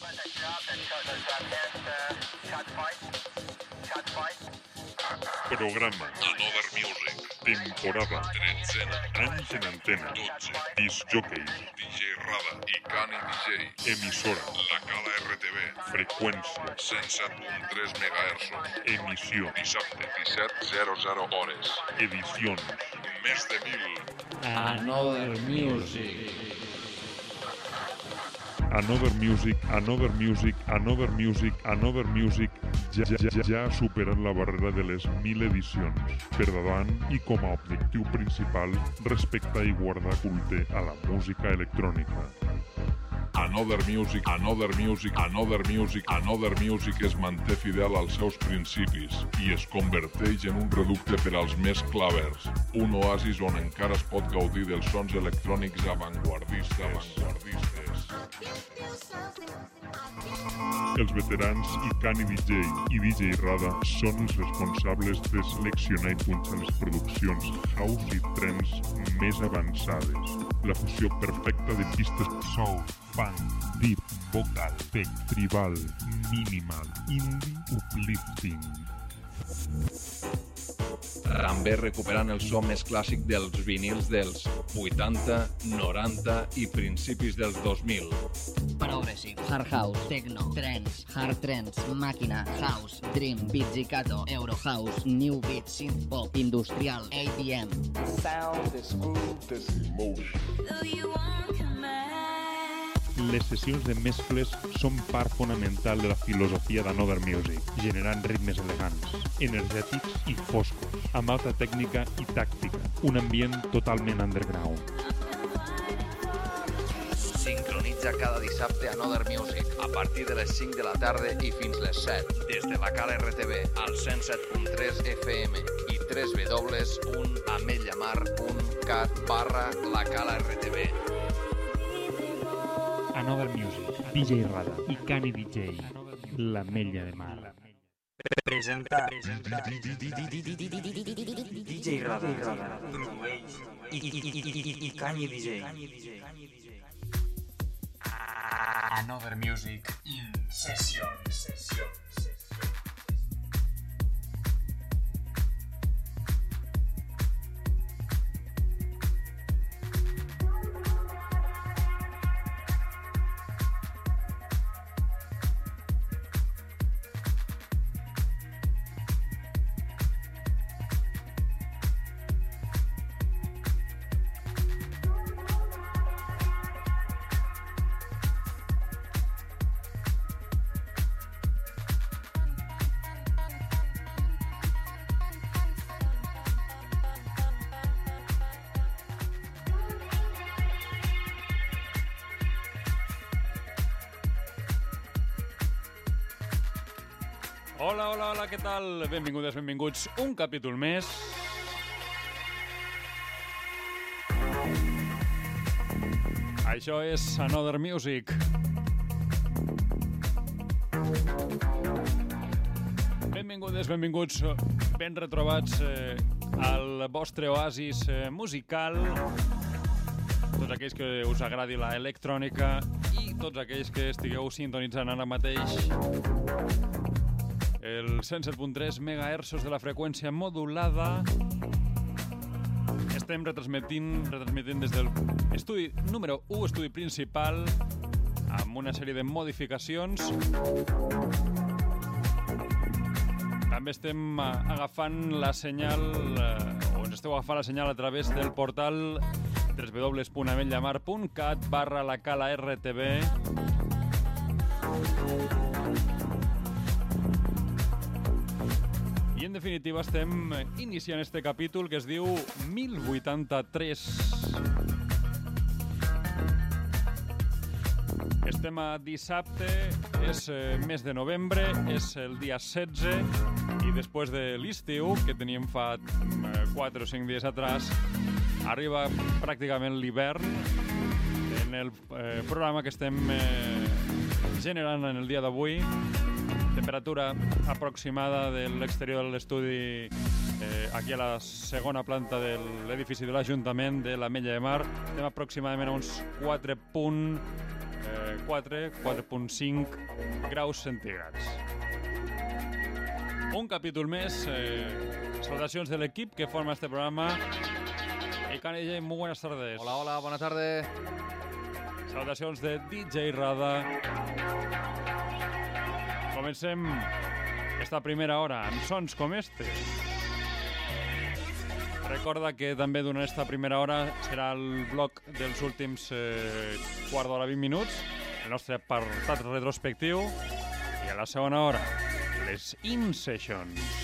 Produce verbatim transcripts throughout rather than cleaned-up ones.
Programa Another Music. Temporada tretzena. Anys en antena. dotze. Disc jockey. D J Rada i Cani D J. Emissora. La Cala R T V. Freqüència. cent set punt tres megahertzos. Emissió. Dissabte. disset zero zero hores. Edicions. Més de mil. Another Music. Another Music, Another Music, Another Music, Another Music ja, ja, ja, ja ha superat la barrera de les mil edicions. Per davant i com a objectiu principal, respectar i guardar culte a la música electrònica. Another Music, Another Music, Another Music, Another Music es manté fidel als seus principis i es converteix en un reducte per als més clavers. Un oasis on encara es pot gaudir dels sons electrònics avantguardistes. avantguardistes. Els veterans i Cani D J i D J Rada són els responsables de seleccionar i punxar les produccions house i trance més avançades. La fusió perfecta de pistes soul, funk, deep, vocal, tech, tribal, minimal, indie, uplifting. També recuperant el so més clàssic dels vinils dels vuitanta, noranta i principis dels dos mil. Progressive, hard house, techno, trance, hard trance, màquina, house, dream, pizzicato, euro house, new beat, synth pop, industrial, A D M. Sound is groove, this emotion. Les sessions de mescles són part fonamental de la filosofia d'Another Music, generant ritmes elegants, energètics i foscos, amb alta tècnica i tàctica, un ambient totalment underground. Sincronitza cada dissabte Another Music a partir de les cinc de la tarda i fins les set des de la Cala R T V al cent set punt tres F M i w w w punt ametlllamar punt cat barra la Cala R T V. Another Music, D J Rada i Cani D J, l'Ametlla de Mar. Presenta D J Rada, produeix i Cani D J. Another Music in Session. Session. Hola, hola, hola, què tal? Benvingudes, benvinguts un capítol més. Això és Another Music. Benvingudes, benvinguts, ben retrobats eh, al vostre oasis eh, musical. Tots aquells que us agradi la electrònica i tots aquells que estigueu sintonitzant ara mateix el cent set punt tres megahertzos de la freqüència modulada. Estem retransmetint, retransmetint des del estudi número u, estudi principal, amb una sèrie de modificacions. També estem agafant la senyal, o ens esteu agafant la senyal a través del portal w w w punt ametlllamar punt cat barra la Cala R T V. I en definitiva estem iniciant este capítol que es diu mil vuitanta-tres. Estem a dissabte, és eh, mes de novembre, és el dia setze i després de l'estiu, que teníem fa eh, quatre o cinc dies atrás, arriba pràcticament l'hivern en el eh, programa que estem eh, generant en el dia d'avui. Temperatura aproximada de l'exterior de l'estudi eh, aquí a la segona planta de l'edifici de l'Ajuntament de l'Ametlla de Mar. Estem aproximadament a uns quatre punt quatre, quatre coma cinc graus centígrads. Un capítol més. Eh, salutacions de l'equip que forma este programa. Hey, Cani D J, muy buenas tardes. Hola, hola, buenas tardes. Salutacions de D J Rada. Comencem esta primera hora amb sons com este. Recorda que també durant esta primera hora serà el bloc dels últims eh, quart d'hora, vint minuts, el nostre apartat retrospectiu, i a la segona hora, les In Sessions.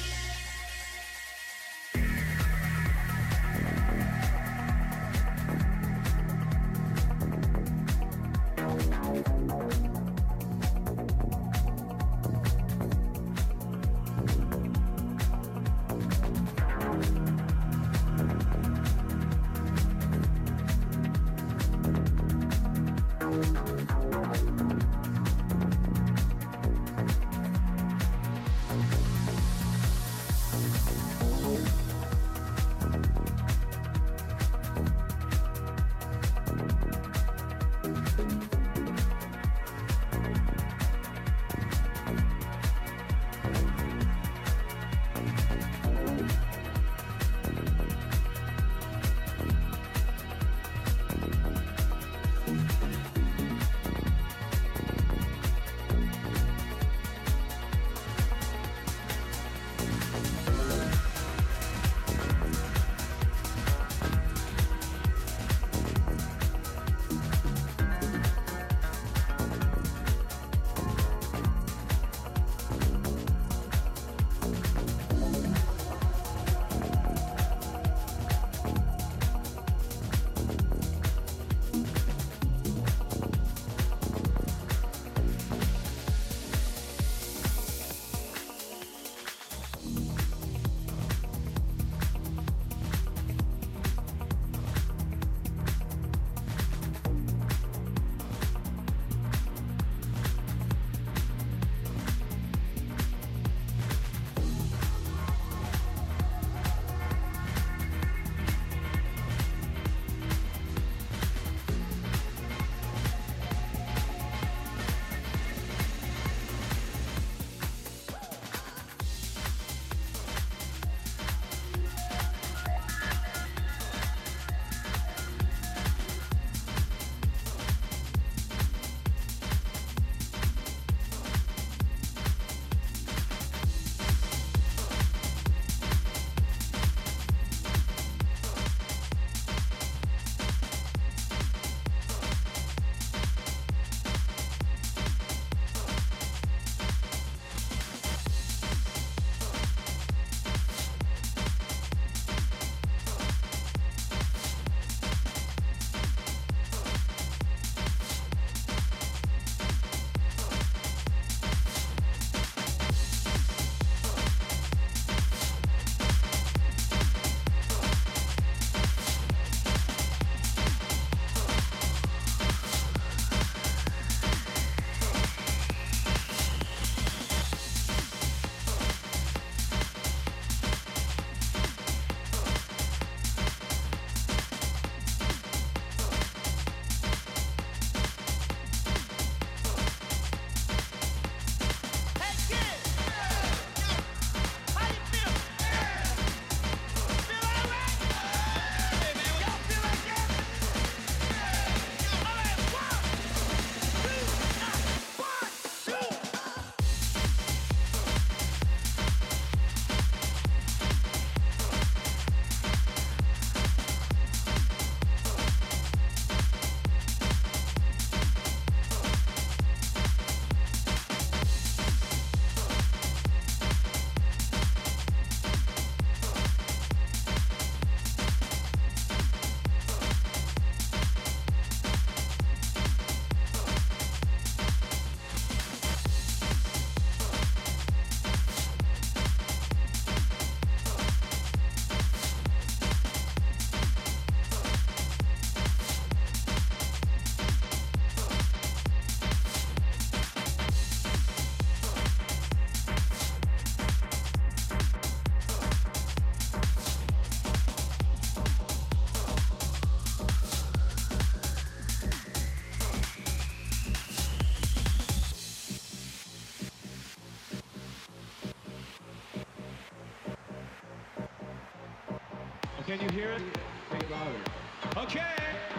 Can you hear it? Speak louder. Okay.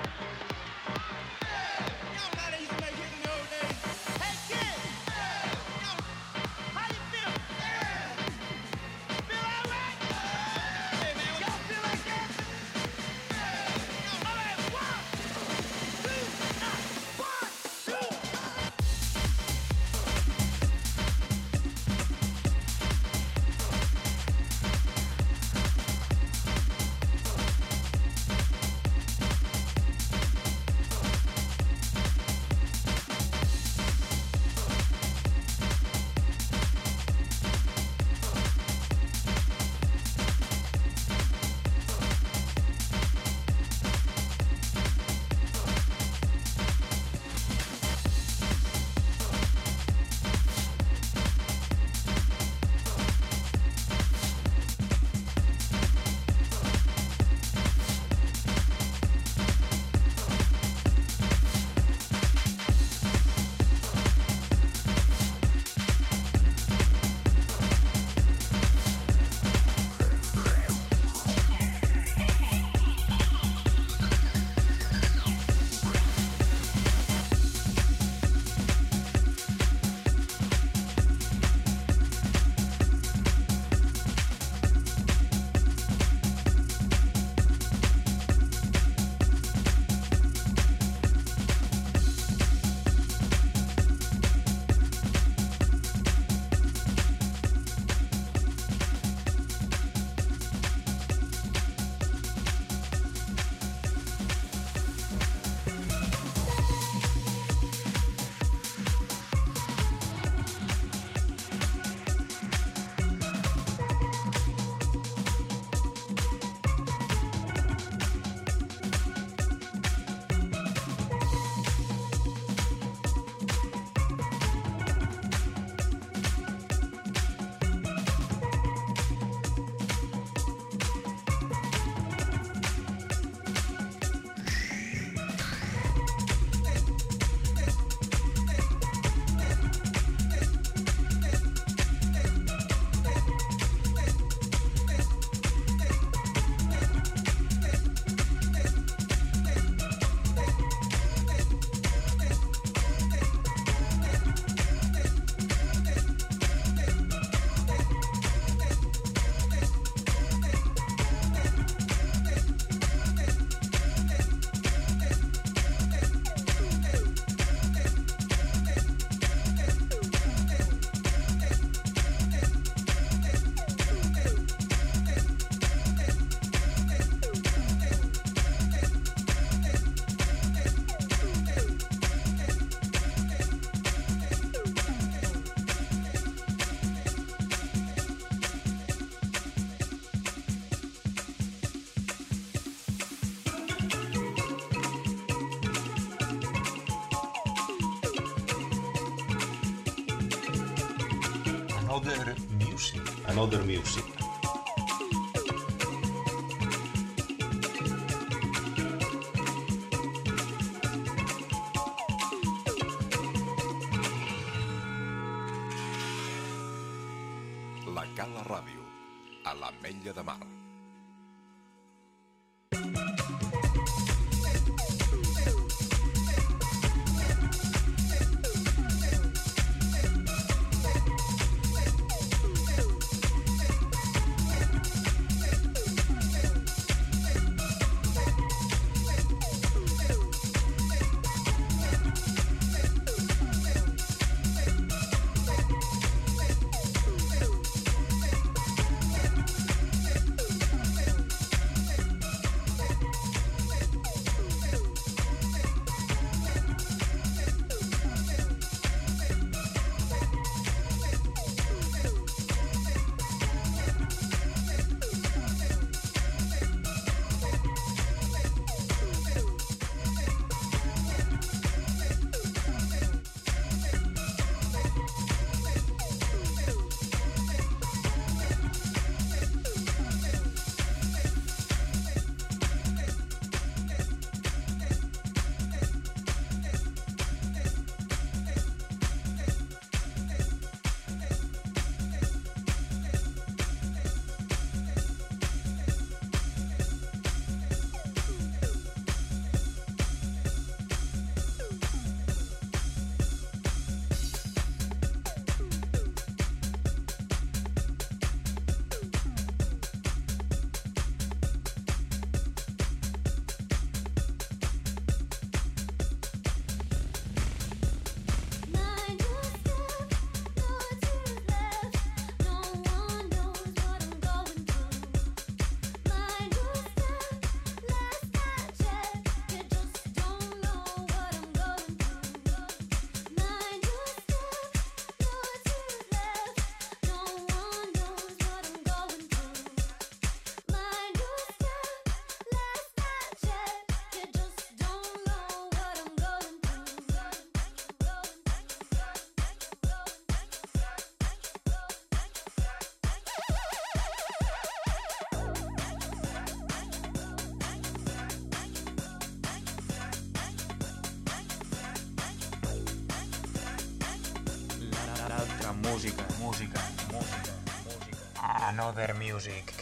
Another music. Another music. La Cala Ràdio, a l'Ametlla de Mar. música, música, música, música. Another music.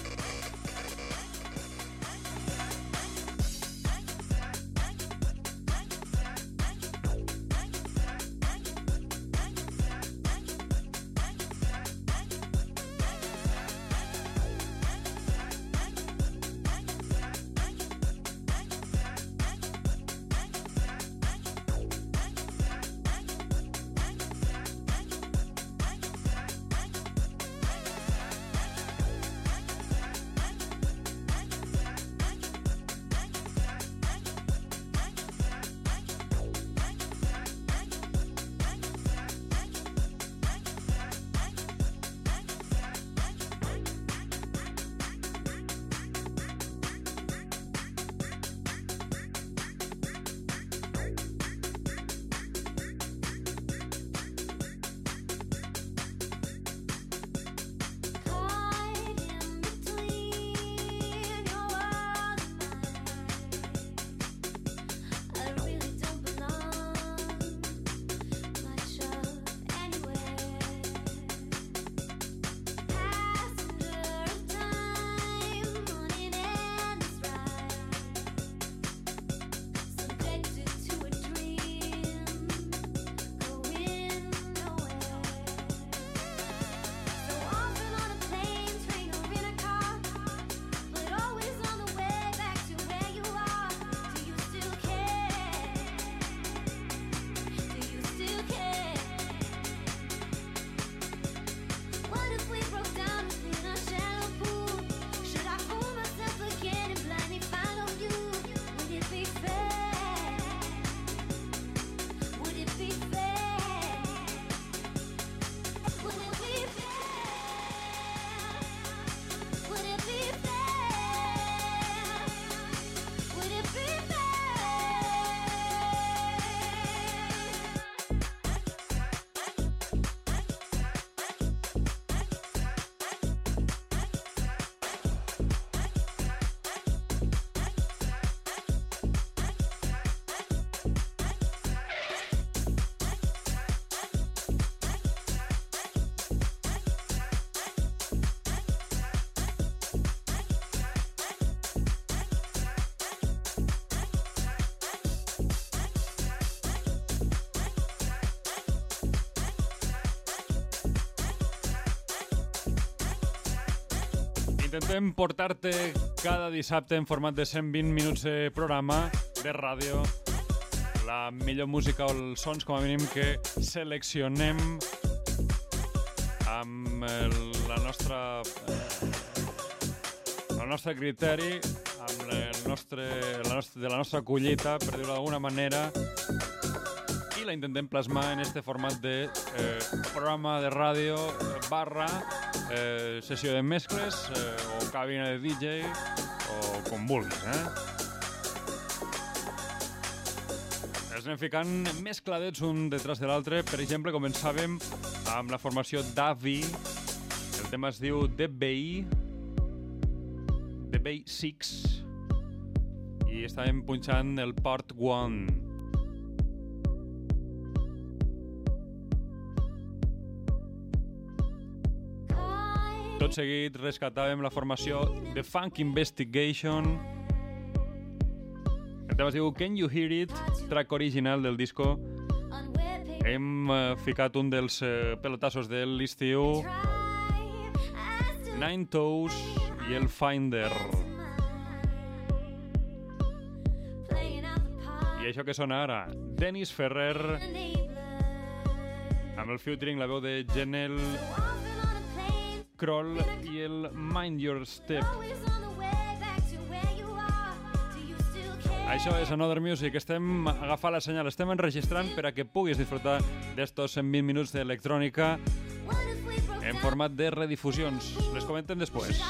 Intentem portar-te cada dissabte en format de cent vint minuts de programa de ràdio la millor música o els sons, com a mínim, que seleccionem amb el, la nostra el nostre criteri, amb el nostre, la nostra, de la nostra collita, per dir-ho d'alguna manera, i la intentem plasmar en este format de eh, programa de ràdio barra eh, sessió de mescles eh, o cabina de D J o com vulguis, eh? Els anem ficant mescladets un detrás de l'altre. Per exemple, començàvem amb la formació Davi. El tema es diu The Bay The Bay sis i estàvem punxant el Part un. Tot seguit rescatàvem la formació The Funk Investigation. El tema es diu Can You Hear It, track original del disco. Hem uh, ficat un dels uh, pelotassos de l'estiu, Nine Toes i el Finder. I això que sona ara, Dennis Ferrer, amb el featuring, la veu de Janelle Kroll i el Mind Your Step. Això és Another Music. Estem agafant la senyal, estem enregistrant per a que puguis disfrutar d'estos cent vint minuts d'electrònica en format de redifusions. Les comentem després.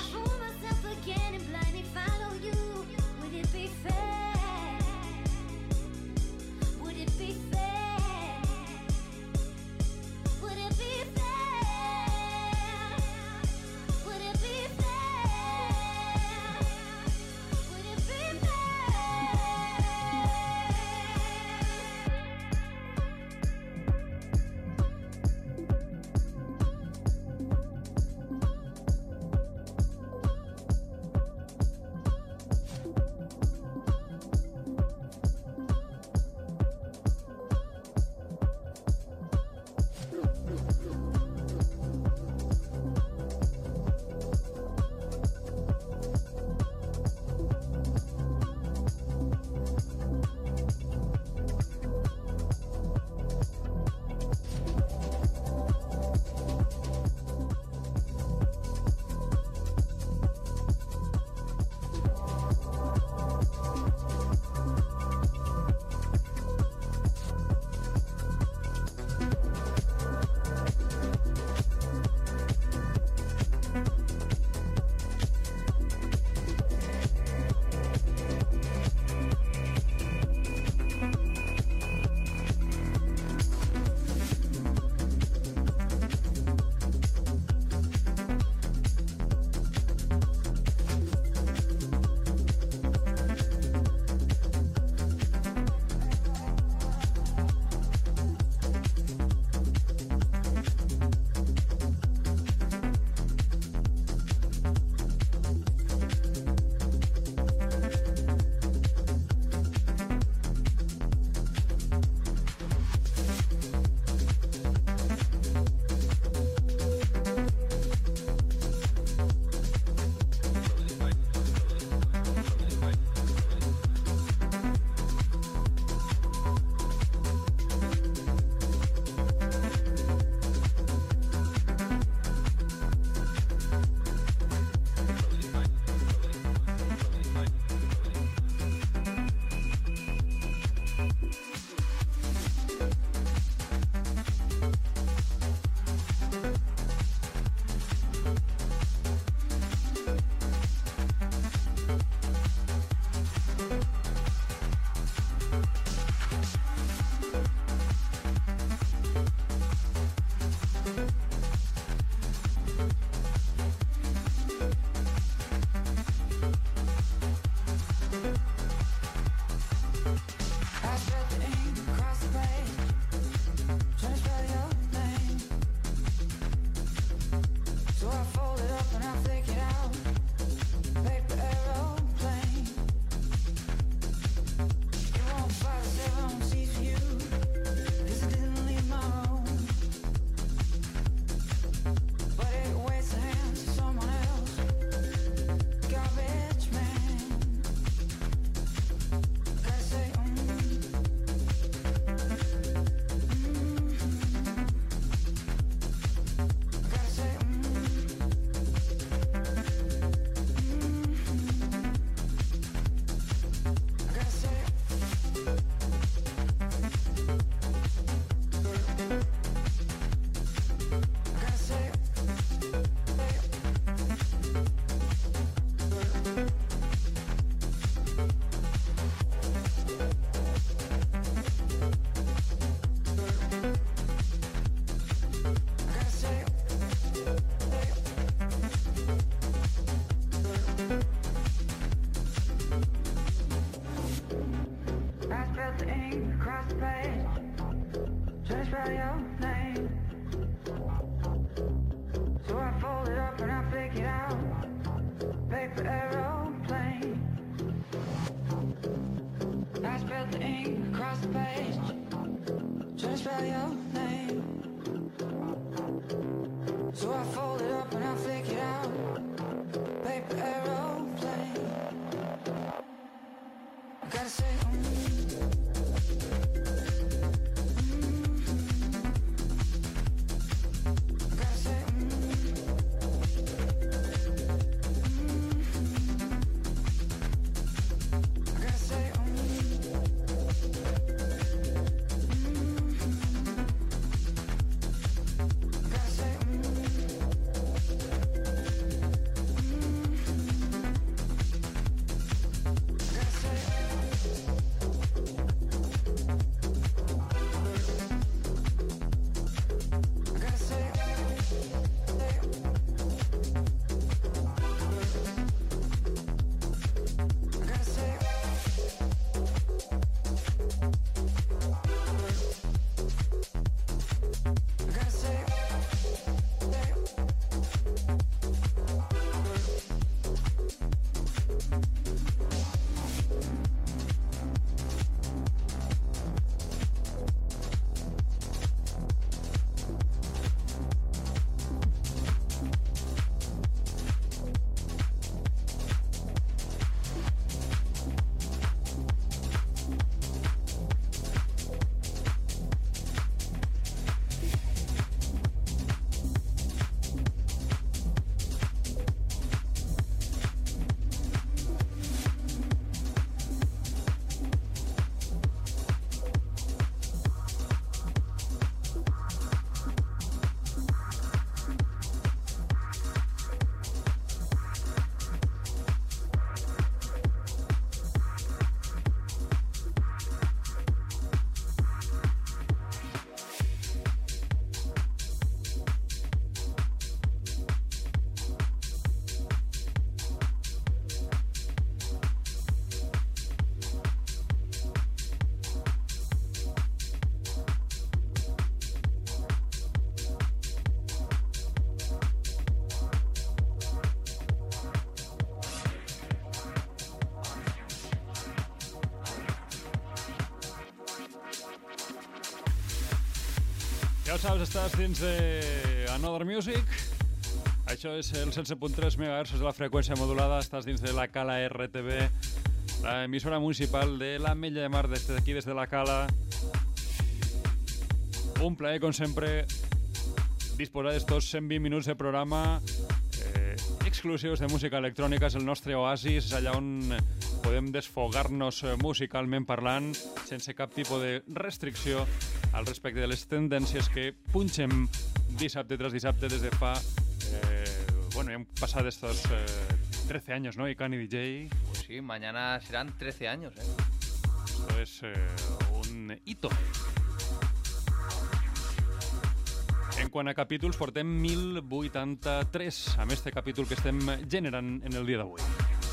off the page, trying to spell your name. So I fold it up and I flick it out, paper aeroplane. I gotta say, ja ho saps, estàs dins de Another Music. Això és el cent set punt tres megahertzs de la freqüència modulada. Estàs dins de la Cala R T V, la emissora municipal de l'Ametlla de Mar, des d'aquí, des de la Cala. Un plaer, com sempre, disposar d'estos cent vint minuts de programa eh, exclusius de música electrònica. És el nostre oasis, allà on podem desfogar-nos musicalment parlant, sense cap tipus de restricció al respecte de les tendències que punxem dissabte tras dissabte des de fa... Eh, bueno, hem passat estos eh, trece años, ¿no? Y Cani D J. Pues sí, mañana serán trece años, ¿eh? Esto es eh, un hito. En quant a capítols, portem mil vuitanta-tres amb este capítol que estem generant en el dia d'avui.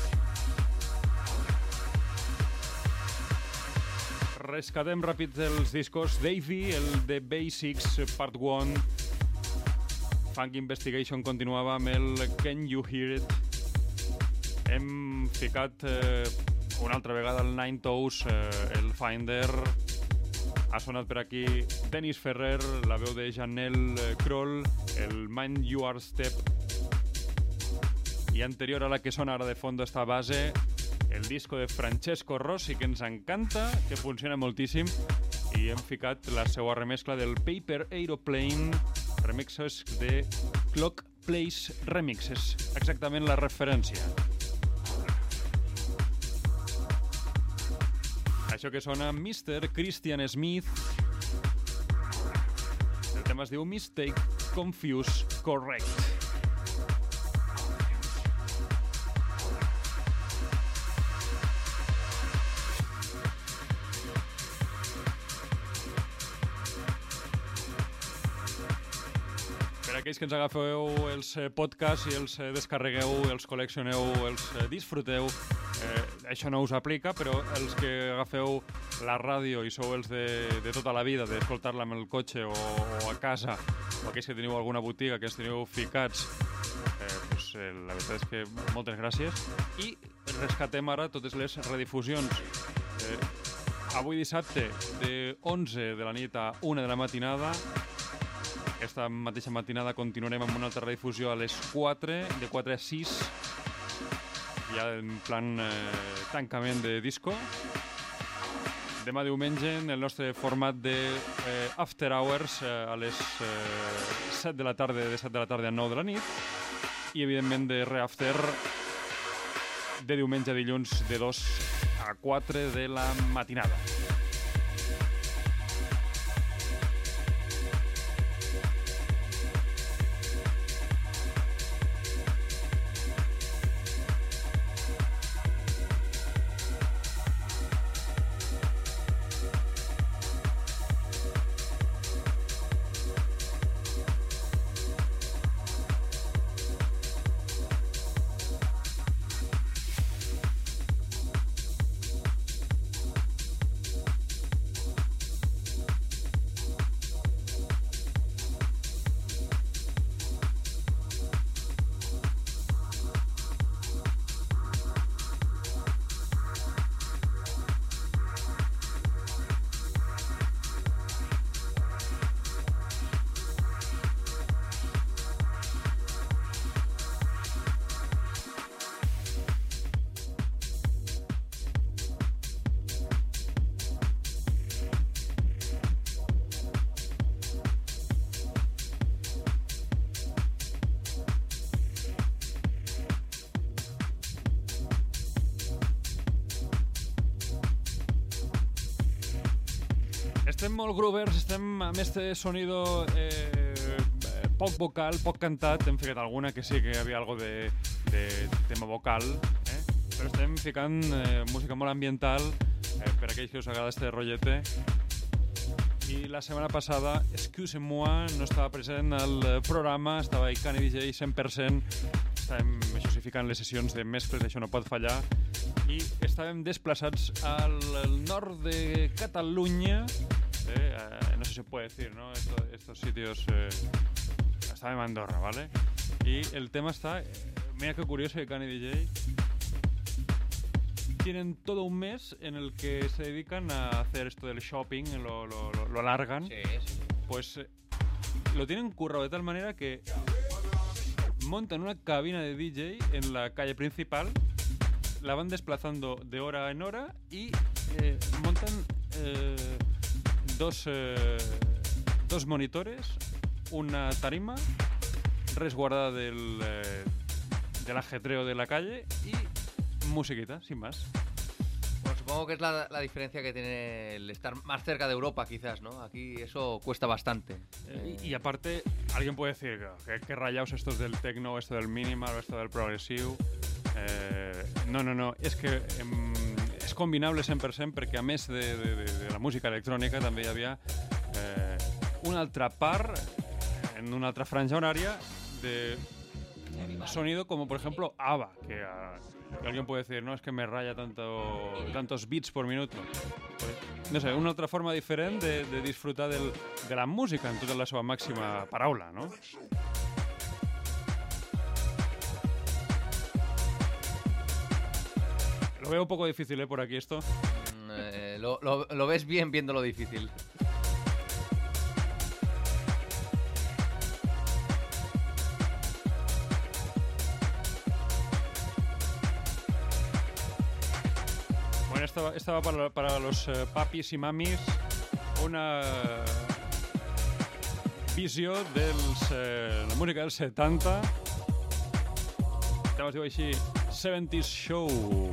Rescatem ràpid els discos Davey, el The Basics Part one. Funk Investigation continuava amb el Can You Hear It. Hem ficat eh, una altra vegada el Nine Toes, eh, el Finder. Ha sonat per aquí Dennis Ferrer, la veu de Janelle Kroll, el Mind Your Step. I anterior a la que sona ara de fondo esta base, el disco de Francesco Rossi, que ens encanta, que funciona moltíssim, i hem ficat la seva remescla del Paper Aeroplane, remixes de Clock Place Remixes, exactament la referència. Això que sona mister Christian Smith, el tema es diu Mistake, Confuse, Correct. Aquells que ens agafeu els podcasts i els descarregueu, els col·leccioneu, els disfruteu, eh, això no us aplica, però els que agafeu la ràdio i sou els de, de tota la vida, d'escoltar-la amb el cotxe o, o a casa, o aquells que teniu alguna botiga que ens teniu ficats, eh, pues, eh, la veritat és que moltes gràcies. I rescatem ara totes les redifusions. Eh, avui dissabte de onze de la nit a una de la matinada. Aquesta mateixa matinada continuarem amb una altra redifusió a les quatre, de quatre a sis, ja en plan eh, tancament de disco. Demà diumenge, en el nostre format de eh, After Hours, eh, a les eh, set de la tarda, de set de la tarda a nou de la nit, i evidentment de Reafter de diumenge a dilluns de dos a quatre de la matinada. Estem molt groovers, estem amb este sonido eh, poc vocal, poc cantat. Hem ficat alguna que sí que hi havia algo de, de tema vocal, eh? Però estem ficant eh, música molt ambiental eh, per aquells que us agrada este rotllete. I la setmana passada, excusez-moi, no estava present al programa, estava Icani D J cent per cent. Estàvem, això sí, ficant les sessions de mescles, això no pot fallar. I estàvem desplaçats al nord de Catalunya. Eh, eh, no sé si se puede decir, ¿no? Esto, estos sitios... Eh, estaba en Andorra, ¿vale? Y el tema está... Eh, mira qué curioso, Icani D J. Tienen todo un mes en el que se dedican a hacer esto del shopping, lo, lo, lo, lo alargan. Sí, sí. Pues eh, lo tienen currado de tal manera que montan una cabina de D J en la calle principal, la van desplazando de hora en hora y eh, montan... Eh, Dos, eh, dos monitores, una tarima resguardada del, eh, del ajetreo de la calle y musiquita, sin más. Bueno, supongo que es la, la diferencia que tiene el estar más cerca de Europa, quizás, ¿no? Aquí eso cuesta bastante. Eh, y, y aparte, alguien puede decir que, que rayaos estos del techno, esto del minimal o esto del progressivo. Eh, no, no, no, és que em, és combinable cent per cent perquè a més de, de, de, de la música electrònica també hi havia eh, una altra part en una altra franja horària de sonido como por ejemplo ABBA, que, uh, que alguien puede decir, no, es que me raya tanto, tantos beats por minuto. Pues, no sé, una altra forma diferent de, de disfrutar del, de la música en tota la seva màxima paraula, no? Lo veo un poco difícil, ¿eh? Por aquí esto. Mm, eh, lo, lo, lo ves bien viendo lo difícil. Bueno, esta, esta va para, para los eh, papis y mamis. Una visió de eh, la música dels setanta. El tema es diu així, seventies Show.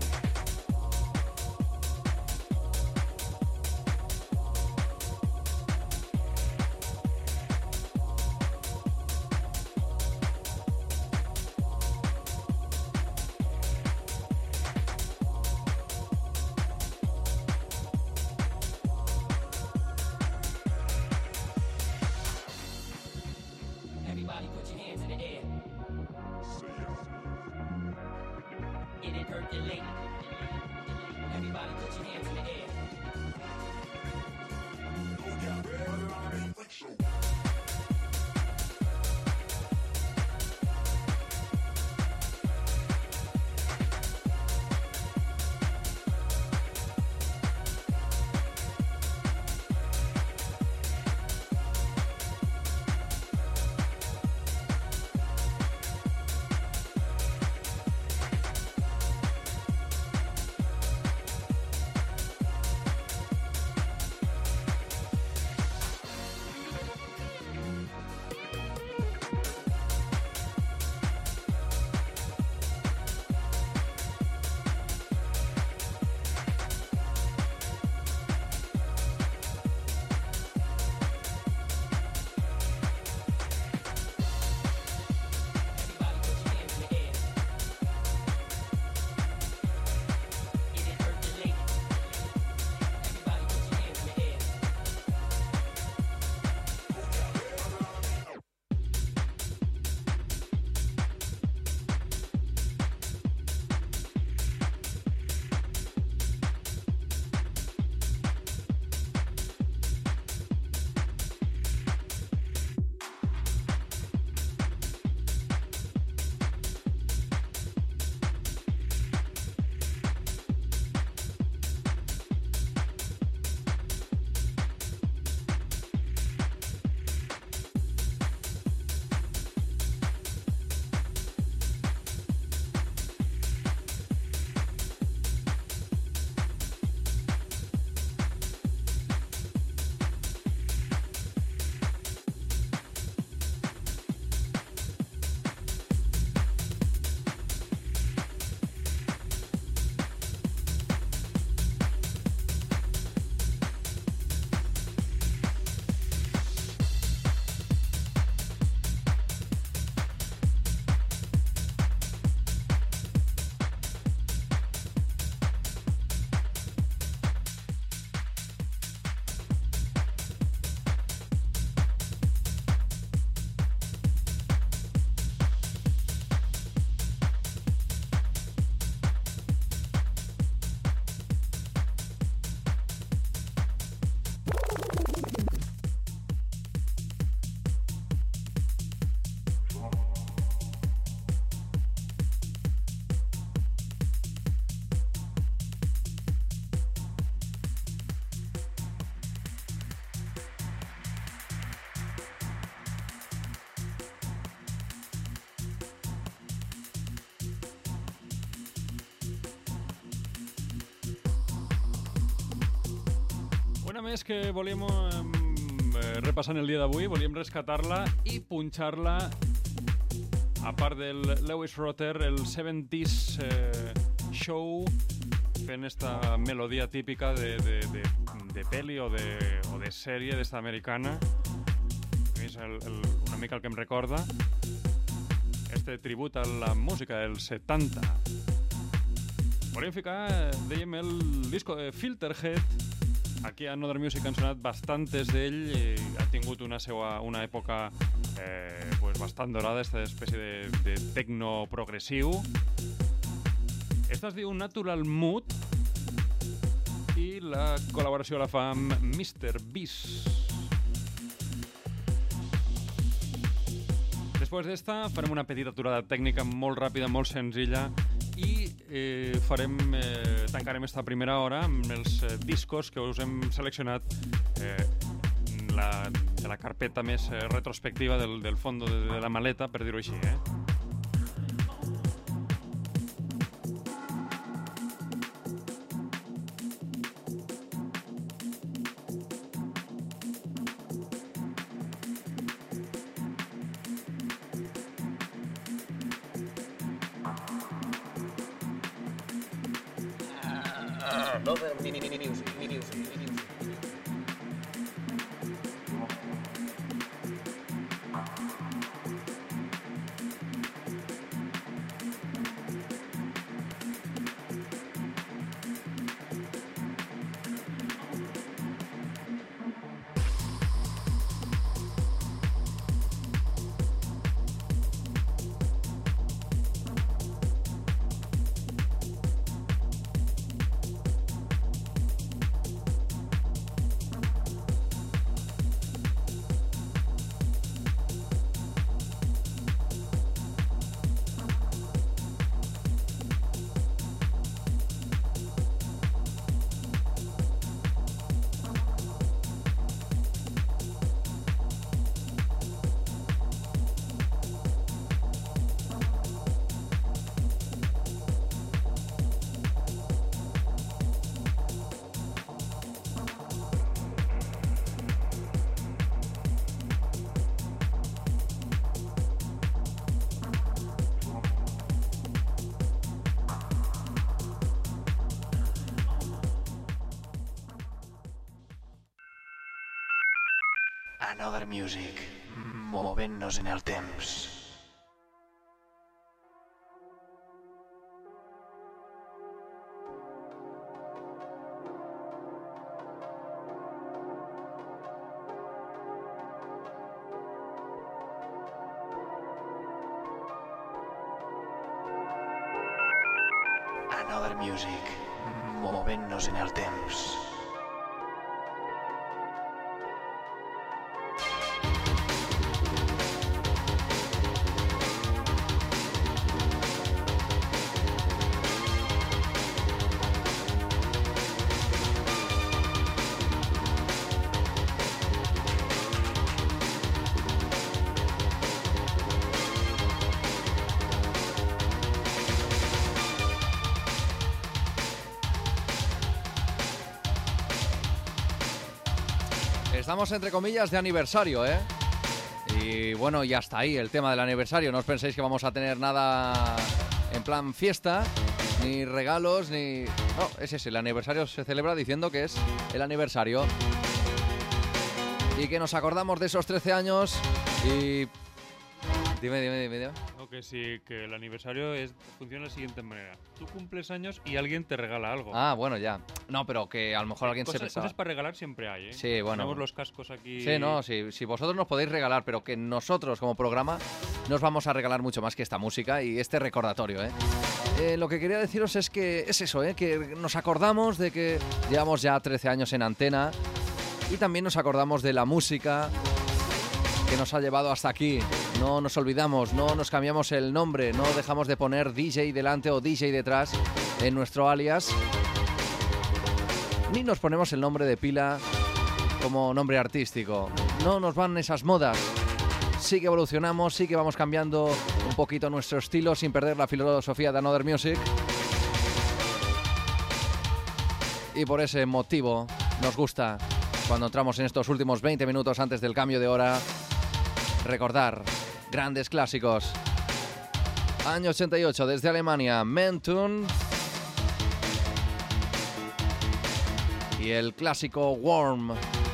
més que volíem eh, repassar en el dia d'avui, volíem rescatar-la i punxar-la, a part del Lewis Rotter, el setenta eh, Show, fent esta melodia típica de, de, de, de peli o de, o de sèrie d'esta americana. És el, el, una mica el que em recorda este tribut a la música del setanta. Volíem ficar, dèiem, el disco de Filterhead. Aquí a Another Music han sonat bastantes d'ell i ha tingut una, seva, una època eh, pues bastant dorada, aquesta espècie de, de tecno progressiu. Esta es diu Natural Mood i la col·laboració la fa amb mister Beast. Després d'esta farem una petita aturada tècnica molt ràpida, molt senzilla i eh, farem, eh, tancarem esta primera hora amb els eh, discos que us hem seleccionat eh, la, de la carpeta més eh, retrospectiva del, del fondo de, de la maleta, per dir-ho així, eh? Another music, music, music. Another Music, movent-nos en el temps. Another Music, movent-nos en el temps. Estamos entre comillas de aniversario, ¿eh? Y bueno, ya está ahí el tema del aniversario. No os penséis que vamos a tener nada en plan fiesta, ni regalos, ni... No, es ese, el aniversario se celebra diciendo que es el aniversario. Y que nos acordamos de esos trece años y... Dime, dime, dime, dime. No, que sí, que el aniversario es, funciona de la siguiente manera. Tú cumples años y alguien te regala algo. Ah, bueno, ya. No, pero que a lo mejor alguien cosas, se pensaba... Cosas para regalar siempre hay, ¿eh? Sí, bueno. Tenemos los cascos aquí... Sí, no, sí, si vosotros nos podéis regalar, pero que nosotros como programa nos vamos a regalar mucho más que esta música y este recordatorio, ¿eh? Eh, lo que quería deciros es que es eso, ¿eh? Que nos acordamos de que llevamos ya trece años en antena y también nos acordamos de la música que nos ha llevado hasta aquí. No nos olvidamos, no nos cambiamos el nombre, no dejamos de poner D J delante o D J detrás en nuestro alias, ni nos ponemos el nombre de pila como nombre artístico. No nos van esas modas. Sí que evolucionamos, sí que vamos cambiando un poquito nuestro estilo sin perder la filosofía de Another Music. Y por ese motivo nos gusta cuando entramos en estos últimos veinte minutos antes del cambio de hora, recordar grandes clásicos. Año ochenta y ocho, desde Alemania, Mentun. Y el clásico Worm.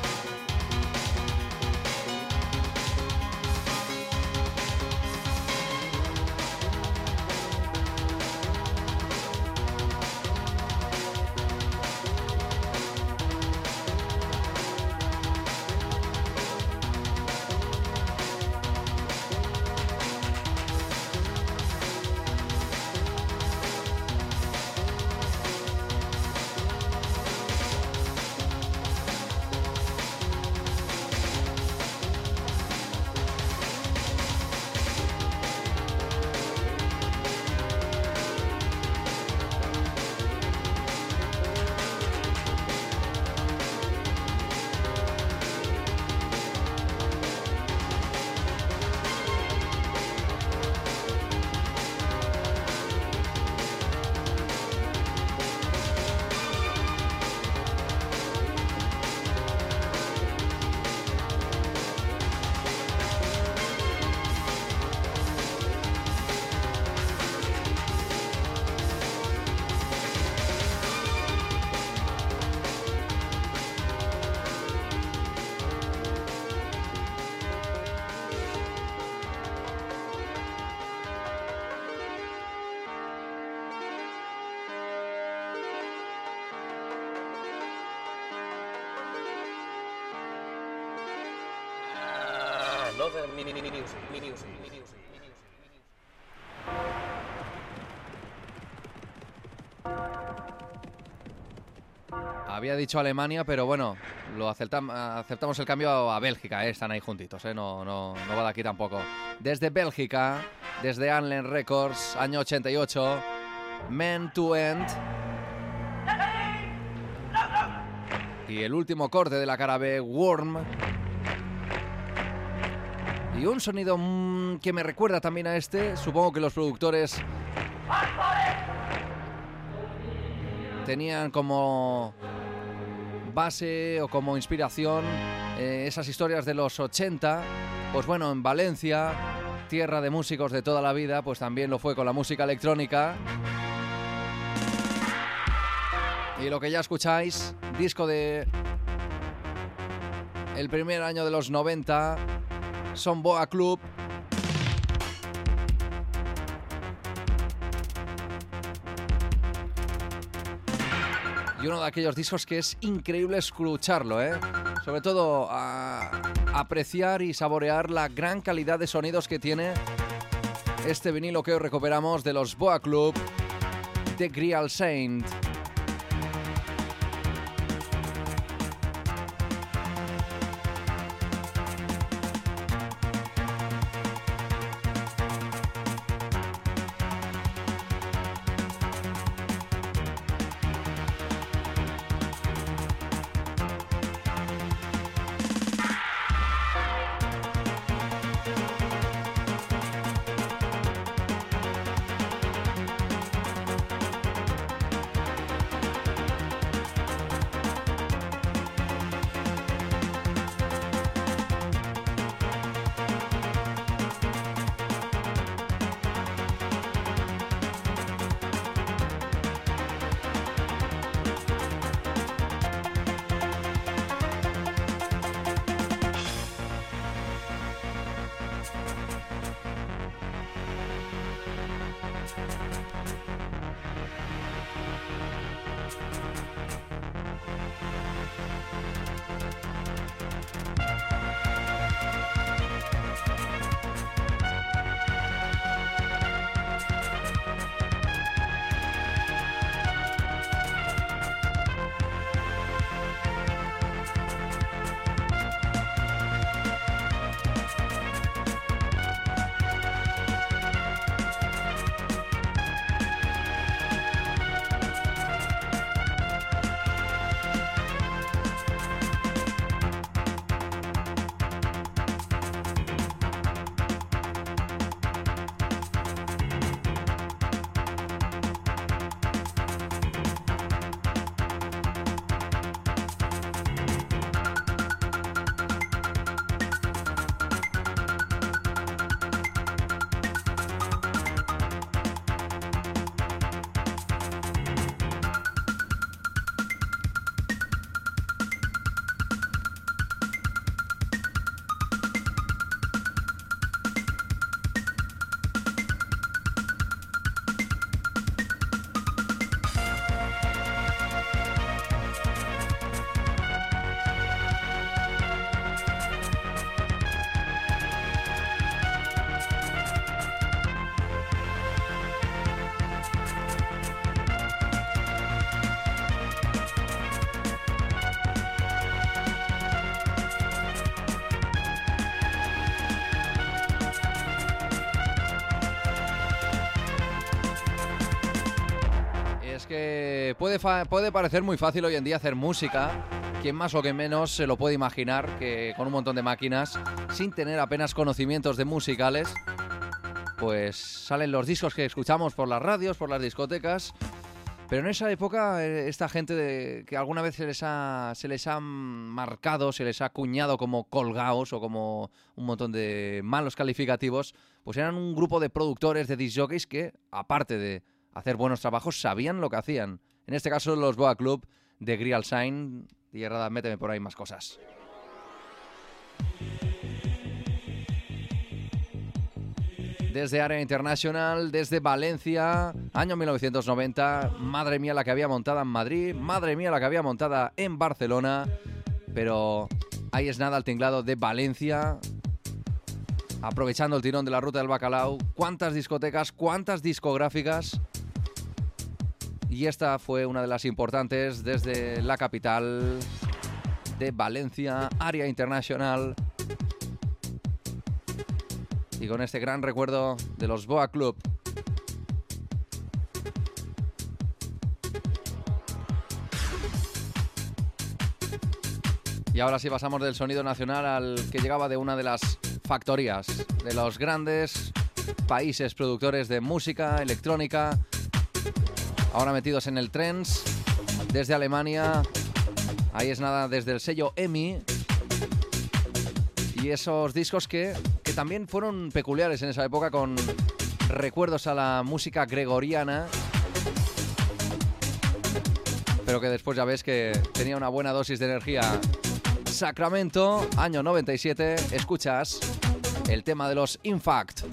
Another mini mini music, mini music, mini music. Había dicho Alemania, pero bueno, lo aceptam aceptamos el cambio a Bélgica, ¿eh? Están ahí juntitos, ¿eh? no, no, no va de aquí tampoco. Desde Bélgica, desde Anlen Records, año ochenta y ocho, Men to End. Y el último corte de la cara B, Worm. Y un sonido mmm, que me recuerda también a este. Supongo que los productores tenían como base o como inspiración eh, esas historias de los ochenta. Pues bueno, en Valencia, tierra de músicos de toda la vida, pues también lo fue con la música electrónica. Y lo que ya escucháis, disco de el primer año de los noventa, Son Boa Club. Y uno de aquellos discos que es increíble escucharlo, ¿eh? Sobre todo a apreciar y saborear la gran calidad de sonidos que tiene este vinilo que hoy recuperamos de los Boa Club, de Grial Saint. que puede, fa- puede parecer muy fácil hoy en día hacer música. Quien más o quien menos se lo puede imaginar, que con un montón de máquinas, sin tener apenas conocimientos de musicales, pues salen los discos que escuchamos por las radios, por las discotecas. Pero en esa época, eh, esta gente de, que alguna vez se les, ha, se les ha marcado, se les ha acuñado como colgaos o como un montón de malos calificativos, pues eran un grupo de productores, de disc jockeys que, aparte de hacer buenos trabajos, sabían lo que hacían. En este caso, los Boa Club de Grial Sign. Y Rada, méteme por ahí más cosas. Desde Área Internacional, desde Valencia, año mil novecientos noventa. Madre mía la que había montada en Madrid, madre mía la que había montada en Barcelona. Pero ahí es nada, el tinglado de Valencia. Aprovechando el tirón de la Ruta del Bacalao. ¿Cuántas discotecas, cuántas discográficas? Y esta fue una de las importantes desde la capital de Valencia, Área Internacional. Y con este gran recuerdo de los Boa Club. Y ahora sí pasamos del sonido nacional al que llegaba de una de las factorías de los grandes países productores de música electrónica. Ahora metidos en el trance, desde Alemania, ahí es nada, desde el sello E M I. Y esos discos que, que también fueron peculiares en esa época, con recuerdos a la música gregoriana, pero que después ya ves que tenía una buena dosis de energía. Sacramento, año noventa y siete, escuchas el tema de los Infact.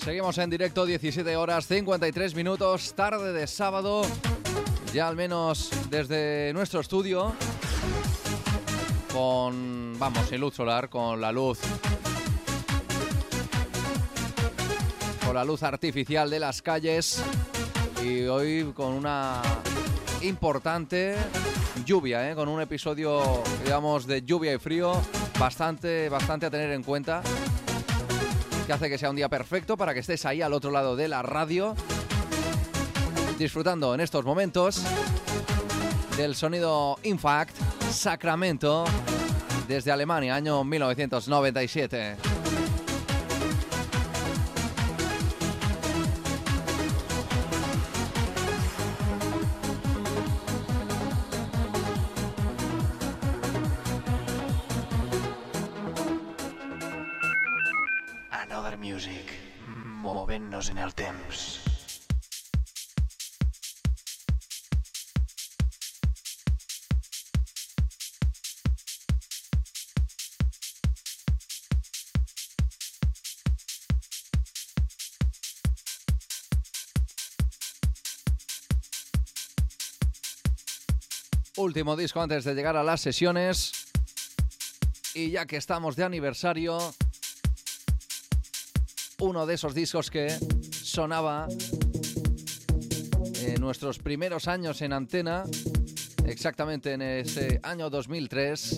Seguimos en directo, diecisiete horas cincuenta y tres minutos, tarde de sábado, ya al menos desde nuestro estudio, con, vamos, sin luz solar, con la luz, con la luz artificial de las calles y hoy con una importante lluvia, ¿eh? Con un episodio, digamos, de lluvia y frío bastante, bastante a tener en cuenta, que hace que sea un día perfecto para que estés ahí al otro lado de la radio, disfrutando en estos momentos del sonido Impact Sacramento desde Alemania, año mil novecientos noventa y siete. Another Music, movent-nos en el temps. Último disco antes de llegar a las sesiones. Y ya que estamos de aniversario, uno de esos discos que sonaba en nuestros primeros años en antena, exactamente en ese año dos mil tres.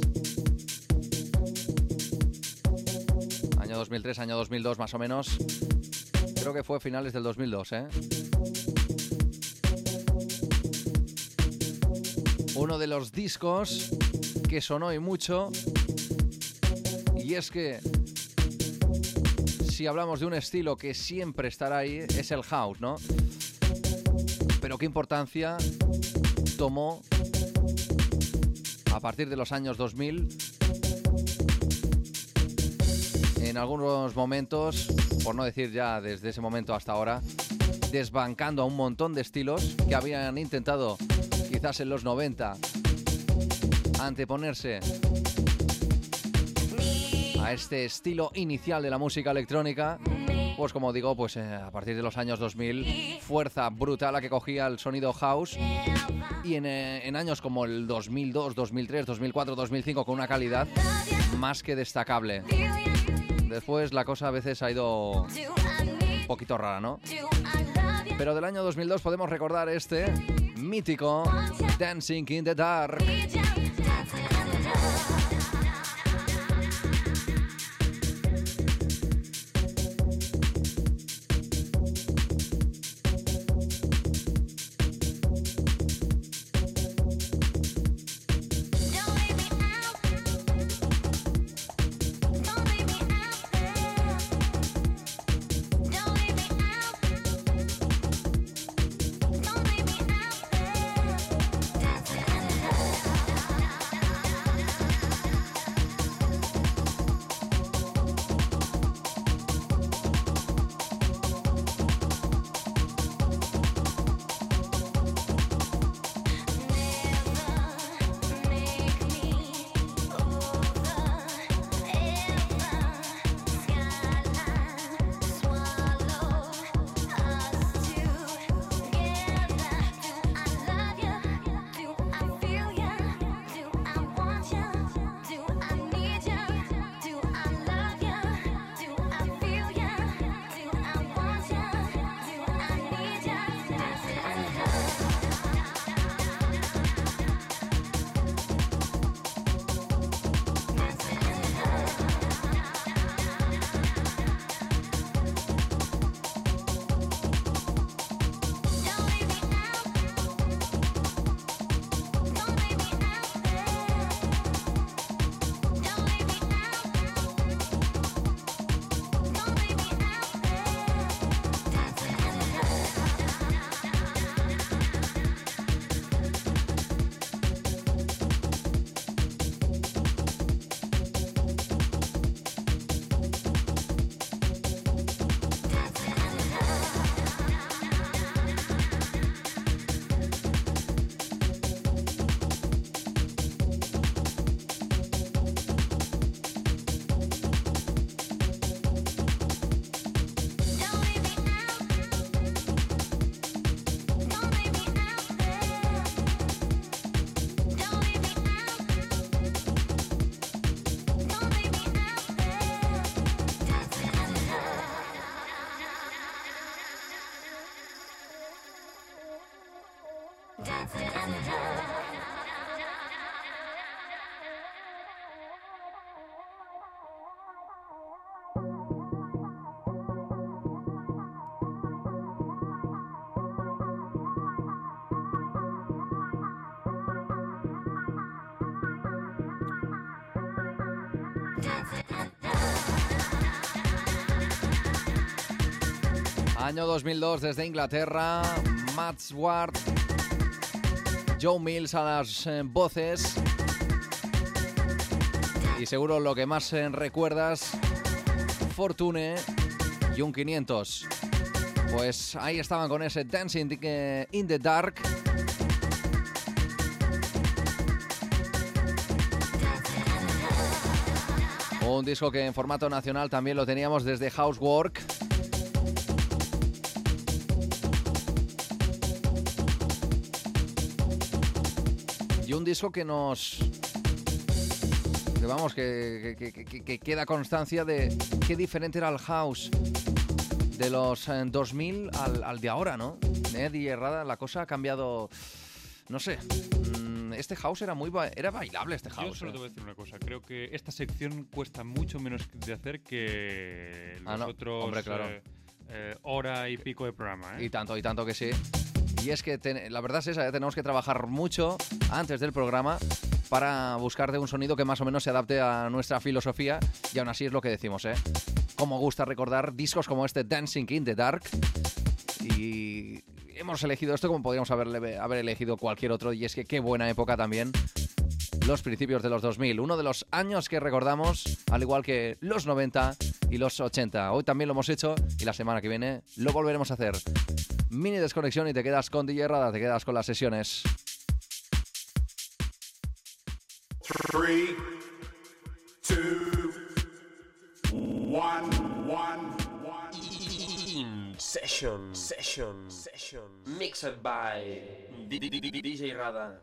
Año dos mil tres, año dos mil dos más o menos. Creo que fue finales del dos mil dos, ¿eh? Uno de los discos que sonó y mucho, y es que si hablamos de un estilo que siempre estará ahí, es el house, ¿no? Pero qué importancia tomó a partir de los años dos mil, en algunos momentos, por no decir ya desde ese momento hasta ahora, desbancando a un montón de estilos que habían intentado quizás en los noventa anteponerse a este estilo inicial de la música electrónica. Pues como digo, pues eh, a partir de los años dos mil, fuerza brutal a que cogía el sonido house, y en, eh, en años como el dos mil dos, dos mil tres, dos mil cuatro, dos mil cinco con una calidad más que destacable. Después la cosa a veces ha ido un poquito rara, ¿no? Pero del año dos mil dos podemos recordar este mítico Dancing in the Dark. Año dos mil dos, desde Inglaterra, Matt Ward, Joe Mills a las eh, voces. Y seguro lo que más eh, recuerdas, Fortune y un quinientos. Pues ahí estaban con ese Dancing in the Dark. Un disco que en formato nacional también lo teníamos desde Housework. Y un disco que nos... que vamos, que, que, que, que queda constancia de qué diferente era el house de los eh, dos mil al, al de ahora, ¿no? Eh, D J Rada, la cosa ha cambiado... No sé, este house era muy ba era bailable este house. Yo solo eh. te voy a decir una cosa, creo que esta sección cuesta mucho menos de hacer que los ah, no. otros Hombre, claro. eh, eh, hora y pico de programa, ¿eh? Y tanto, y tanto que sí. Y es que ten la verdad es esa, ¿eh? Tenemos que trabajar mucho antes del programa para buscar de un sonido que más o menos se adapte a nuestra filosofía, y aún así es lo que decimos, ¿eh? Como gusta recordar discos como este Dancing in the Dark, y hemos elegido esto como podríamos haberle, haber elegido cualquier otro, y es que qué buena época también, los principios de los dos mil, uno de los años que recordamos, al igual que los noventa y los ochenta. Hoy también lo hemos hecho y la semana que viene lo volveremos a hacer. Mini desconexión y te quedas con D J Rada, te quedas con las sesiones. Three, two, one, one, one. In session, session, session. Mixed by D J Rada.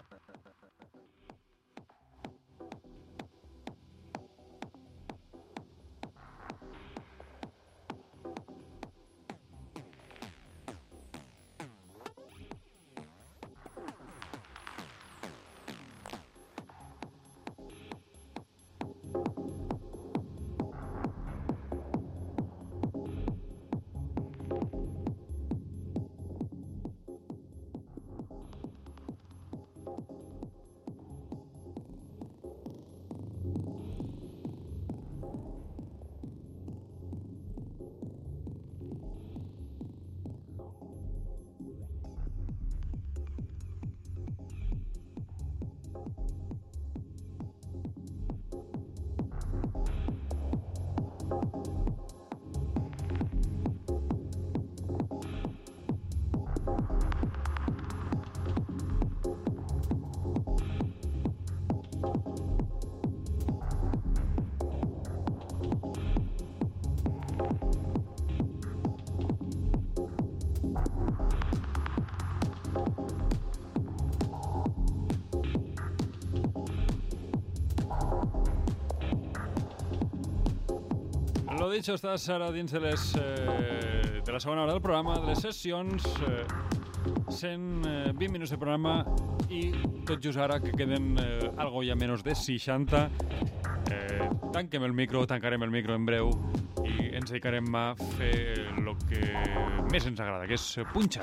Lo dicho, estàs ara dins de, les, eh, de la segona hora del programa, de les sessions, eh, cent vint minuts de programa i tot just ara que queden eh, algo ja menys de seixanta. Eh, tanquem el micro, tancarem el micro en breu i ens dedicarem a fer el que més ens agrada, que és punxar.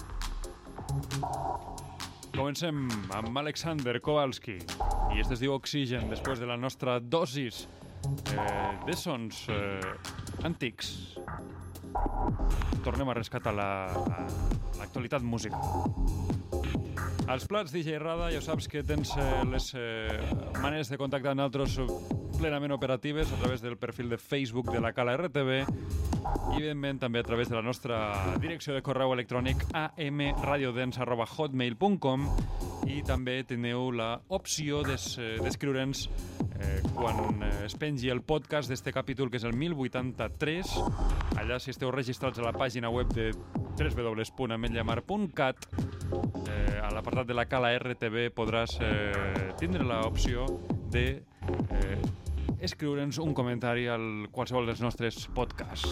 Comencem amb Alexander Kowalski i este es diu Oxygen, després de la nostra dosis Eh, de sons eh, antics. Tornem a rescatar l'actualitat la, musical. Als plats D J Rada ja saps que tens eh, les eh, maneres de contactar amb nosaltres plenament operatives a través del perfil de Facebook de la Cala R T V i evidentment també a través de la nostra direcció de correu electrònic a m radiodens arroba hotmail punt com, i també teniu l'opció d'escriure'ns Eh, quan eh, es pengi el podcast d'este capítol, que és el mil vuitanta-tres. Allà, si esteu registrats a la pàgina web de w w w punt ametllamar punt cat, eh, a l'apartat de la Cala R T V podràs eh, tindre l'opció de eh, escriure'ns un comentari al qualsevol dels nostres podcasts.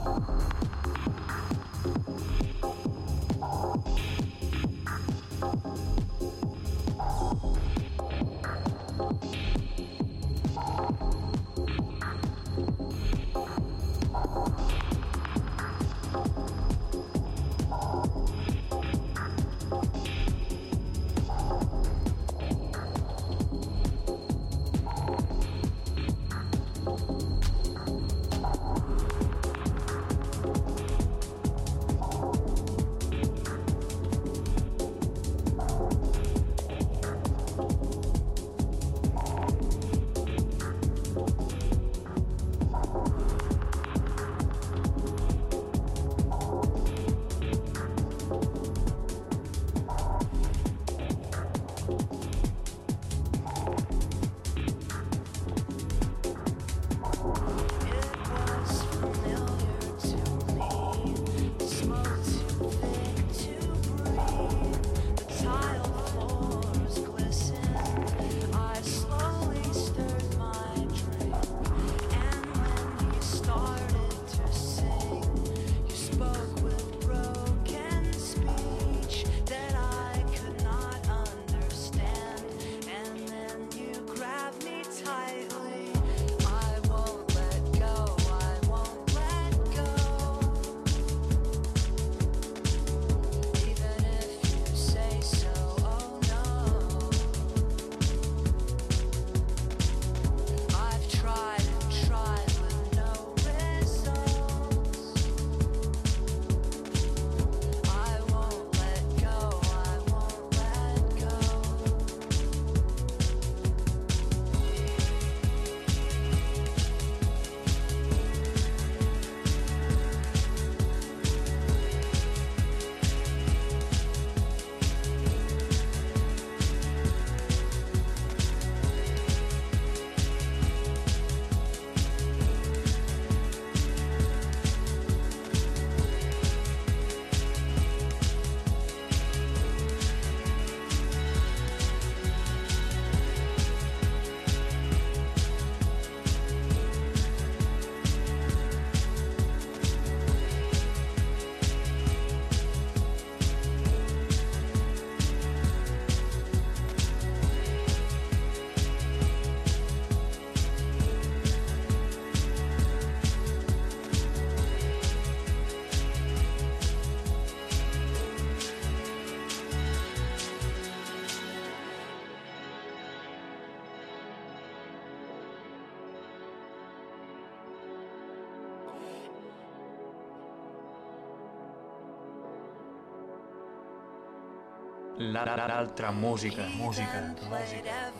L'altra musica, musica, musica.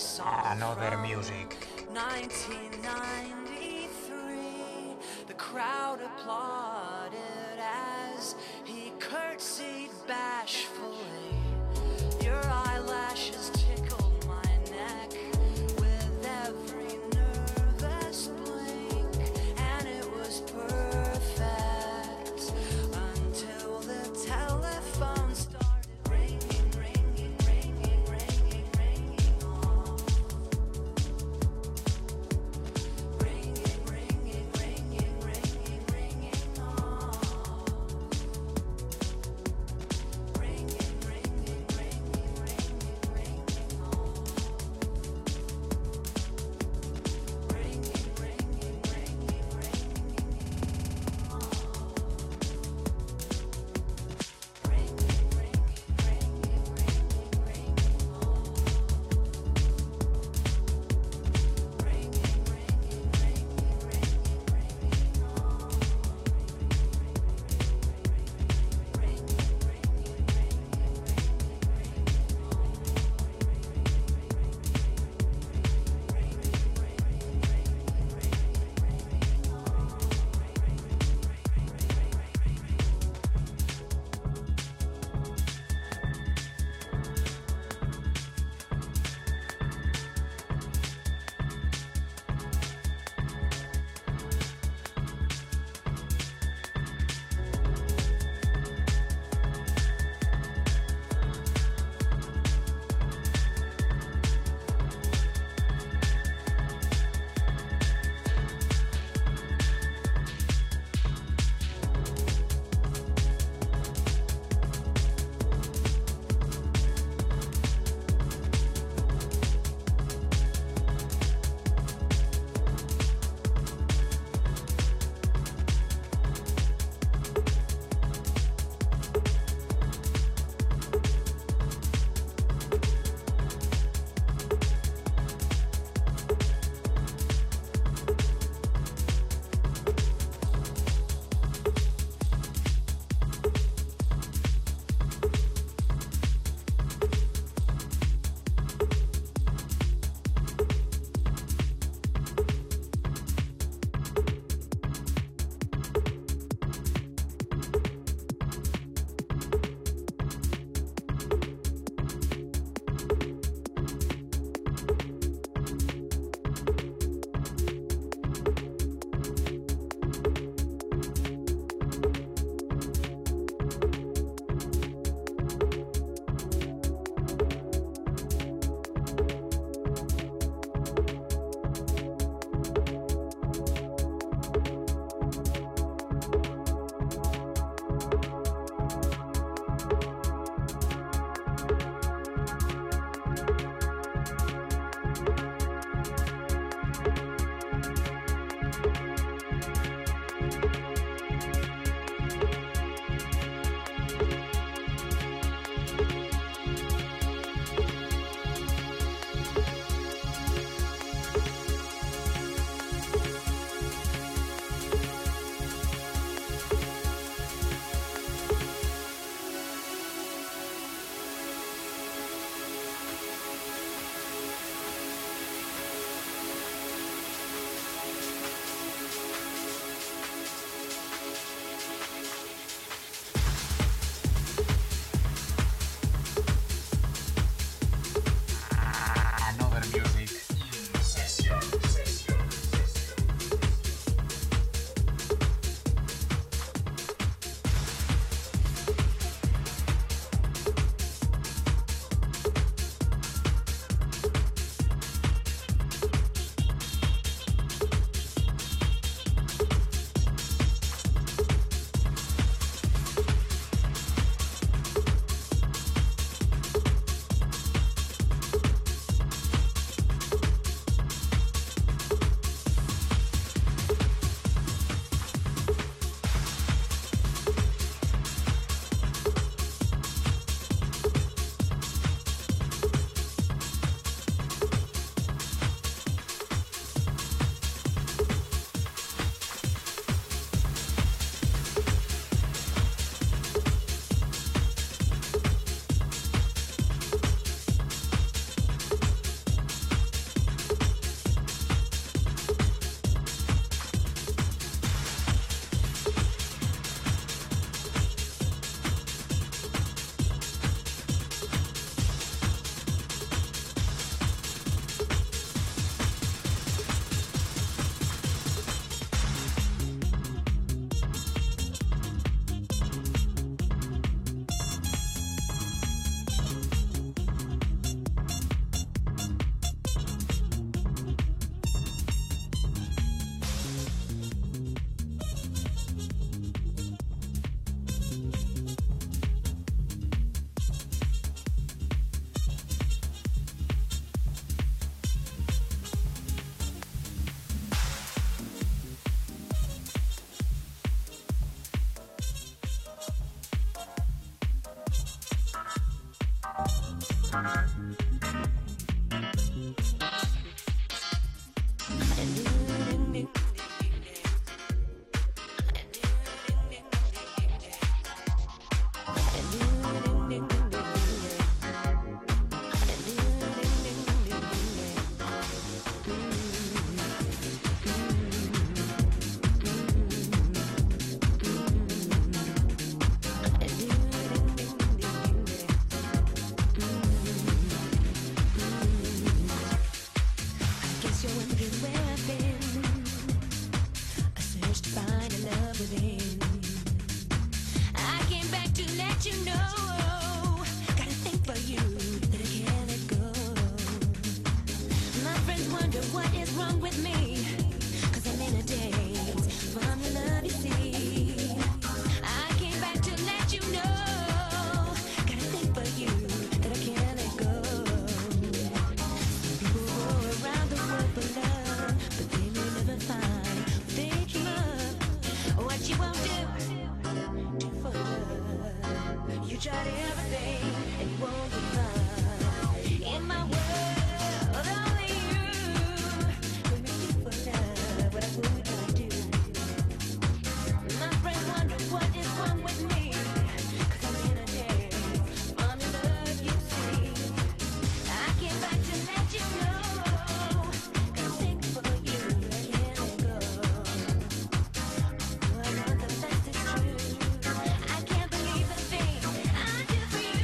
Another music. nineteen ninety-three, the crowd applauded as he curtsied bashfully. Your eyelashes tickled my neck with every nervous blink, and it was perfect until the telephone started. let you know. Got a thing for you that I can't let go. My friends wonder what is wrong with me, 'cause I'm in a daze from the love you see. I came back to let you know. Got a thing for you that I can't let go. People go around the world for love, but they may never find what they dream of. What you won't do, do for love. You tried everything and it won't be fun. In my world, only you will make you for love. What I would not do. My friends wonder what is wrong with me, 'cause I'm in a daze from the love you see. I came back to let you know. Got a thing for you, I can't let go. I know that that's the truth. I can't believe the thing I do for you.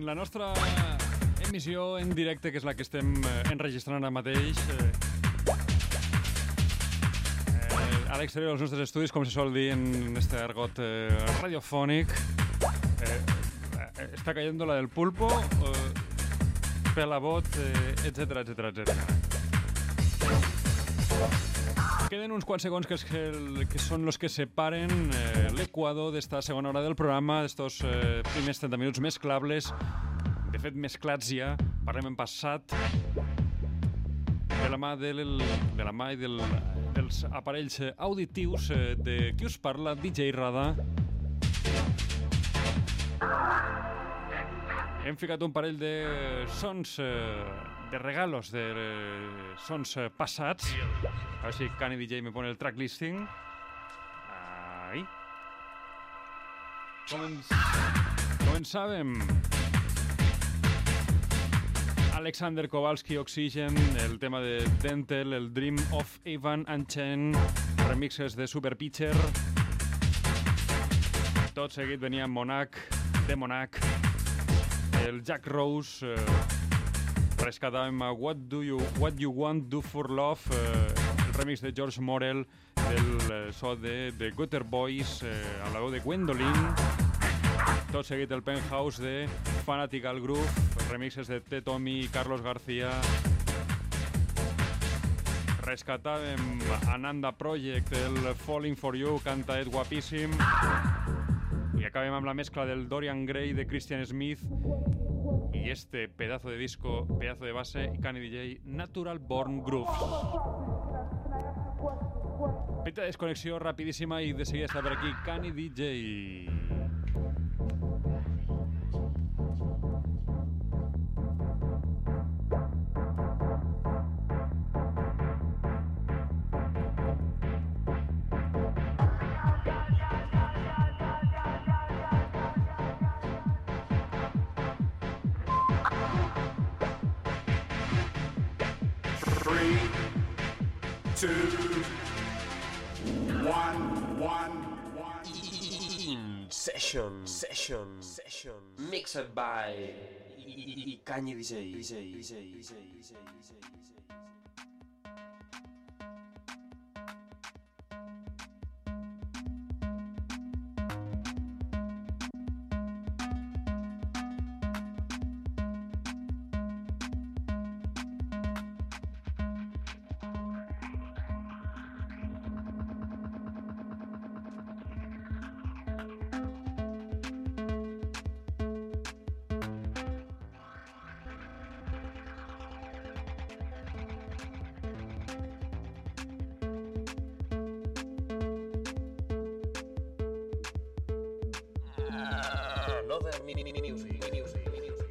la nostra emissió en directe, que és la que estem eh, enregistrant ara mateix, eh, eh, a l'exterior dels nostres estudis, com se sol dir en este argot eh, radiofònic, eh, eh, està cayendo la del pulpo, eh, pelabot, eh, etcètera, etcètera, etcètera. Queden uns quants segons que, és que, el, que són els que separen eh, l'equador d'esta segona hora del programa, d'estos eh, primers trenta minuts mesclables, de fet mesclats ja, parlem en passat, de la mà, del, de la mà i del, dels aparells auditius eh, de qui us parla, D J Rada. Hem ficat un parell de sons, eh, de regalos, de eh, sons eh, passats. A ver si Cani D J me pone el track listing. Ahí. Comenz... Comenzàvem. Alexander Kowalski, Oxygen, el tema de Dentel, el Dream of Ivan and Chen, remixes de Super Pitcher. Tot seguit venia Monarch, de Monarch, el Jack Rose, eh, rescatàvem a What Do You, What You Want Do For Love, eh, el remix de George Morel, del eh, so de The Gutter Boys, eh, a la veu de Gwendolyn. Tot seguit el Penthouse de Fanatical Groove, remixes de T. Tommy i Carlos García. Rescatàvem Ananda Project, el Falling For You, canta Ed guapíssim. I acabem amb la mescla del Dorian Gray de Christian Smith y este pedazo de disco, pedazo de base, Cani D J, Natural Born Grooves. Petita desconexió rapidísima y de seguida está por aquí Cani D J. Two, one, one, one. In session, session, session. Mixed by Kanye D J. D J, D J, D J, D J, D J. Another mini mini music, mini music, mini music.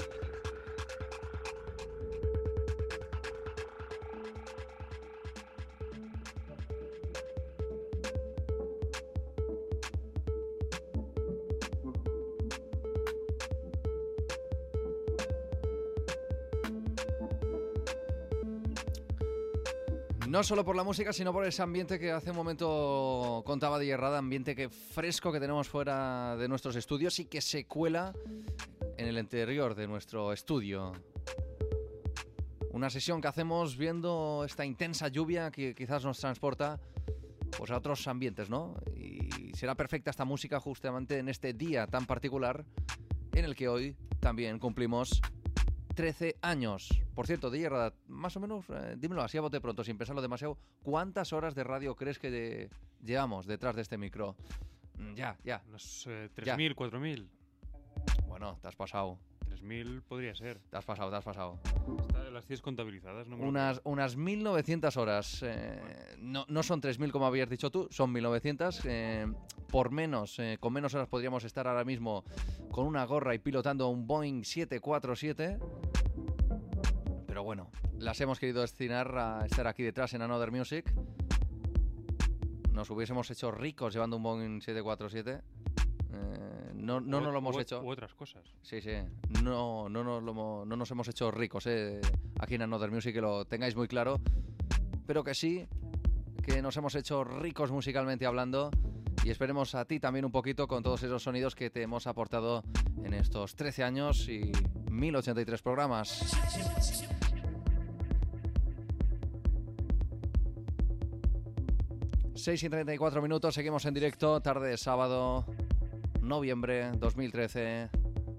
No solo por la música, sino por ese ambiente que hace un momento contaba D J Rada, ambiente que fresco que tenemos fuera de nuestros estudios y que se cuela en el interior de nuestro estudio. Una sesión que hacemos viendo esta intensa lluvia que quizás nos transporta pues, a otros ambientes, ¿no? Y será perfecta esta música justamente en este día tan particular en el que hoy también cumplimos trece años. Por cierto, D J Rada, más o menos, eh, dímelo así a bote pronto, sin pensarlo demasiado, ¿cuántas horas de radio crees que de, llevamos detrás de este micro? Mm, ya, ya. Unos eh, tres mil, cuatro mil. Bueno, te has pasado. tres mil podría ser. Te has pasado, te has pasado. Está, las tienes contabilizadas, ¿no? Unas, unas mil novecientas horas. Eh, no, no son tres mil como habías dicho tú, son mil novecientas. Eh, por menos, eh, con menos horas podríamos estar ahora mismo con una gorra y pilotando un Boeing siete cuatro siete. Pero bueno, las hemos querido destinar a estar aquí detrás en Another Music. Nos hubiésemos hecho ricos llevando un Boeing siete cuatro siete. Eh, no no nos lo hemos u, hecho. U otras cosas. Sí, sí. No, no, no, lo, no nos hemos hecho ricos eh, aquí en Another Music, que lo tengáis muy claro. Pero que sí, que nos hemos hecho ricos musicalmente hablando y esperemos a ti también un poquito con todos esos sonidos que te hemos aportado en estos trece años y mil ochenta y tres programas. seis y treinta y cuatro minutos, seguimos en directo, tarde de sábado, noviembre dos mil trece,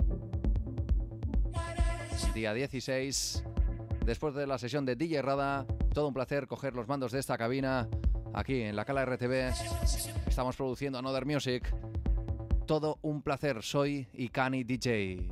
día dieciséis. Después de la sesión de D J Rada, todo un placer coger los mandos de esta cabina aquí en la Cala R T V. Estamos produciendo Another Music. Todo un placer, soy Icani D J.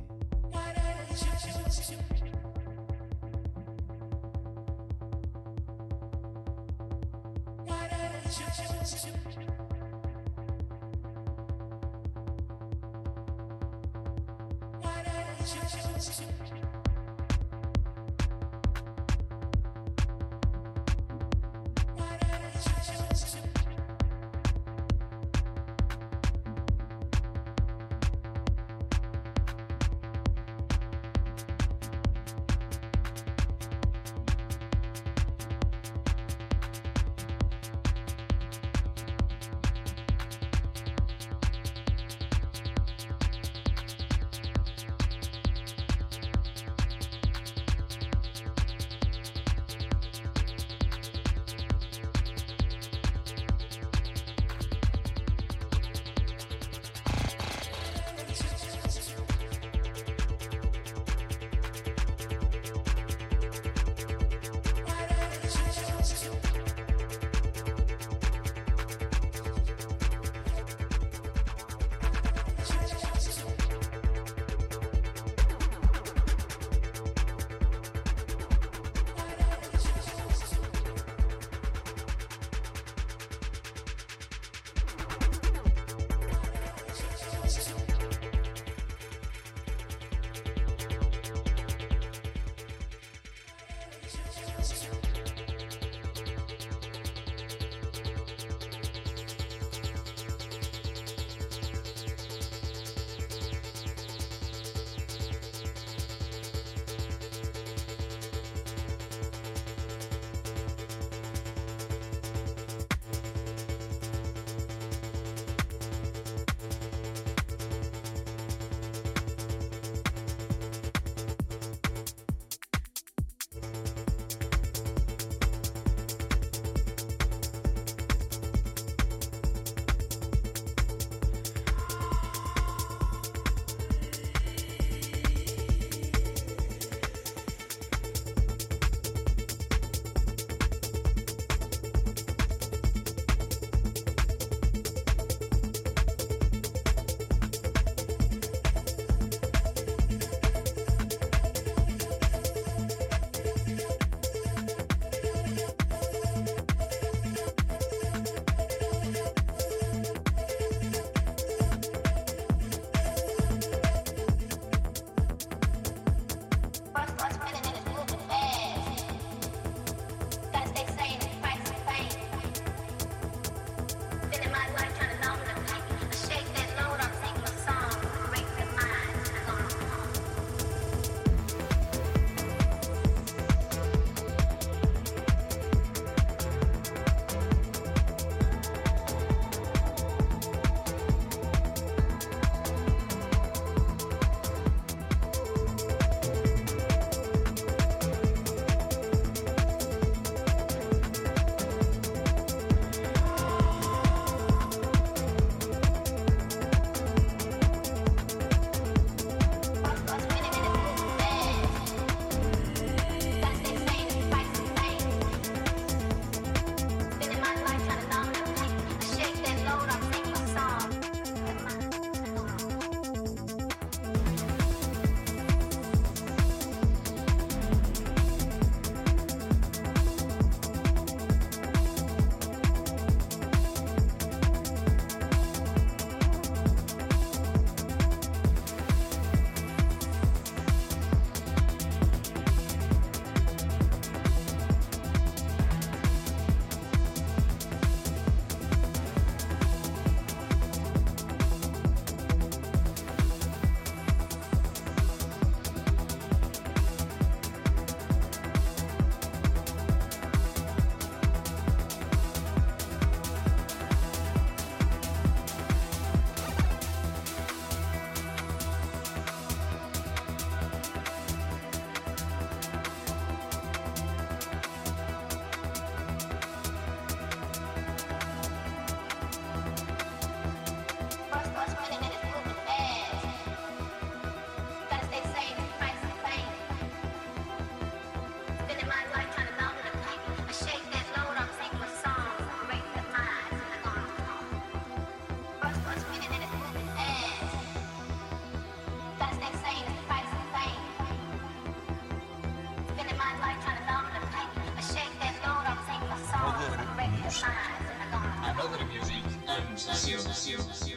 sessió, sessió, sessió.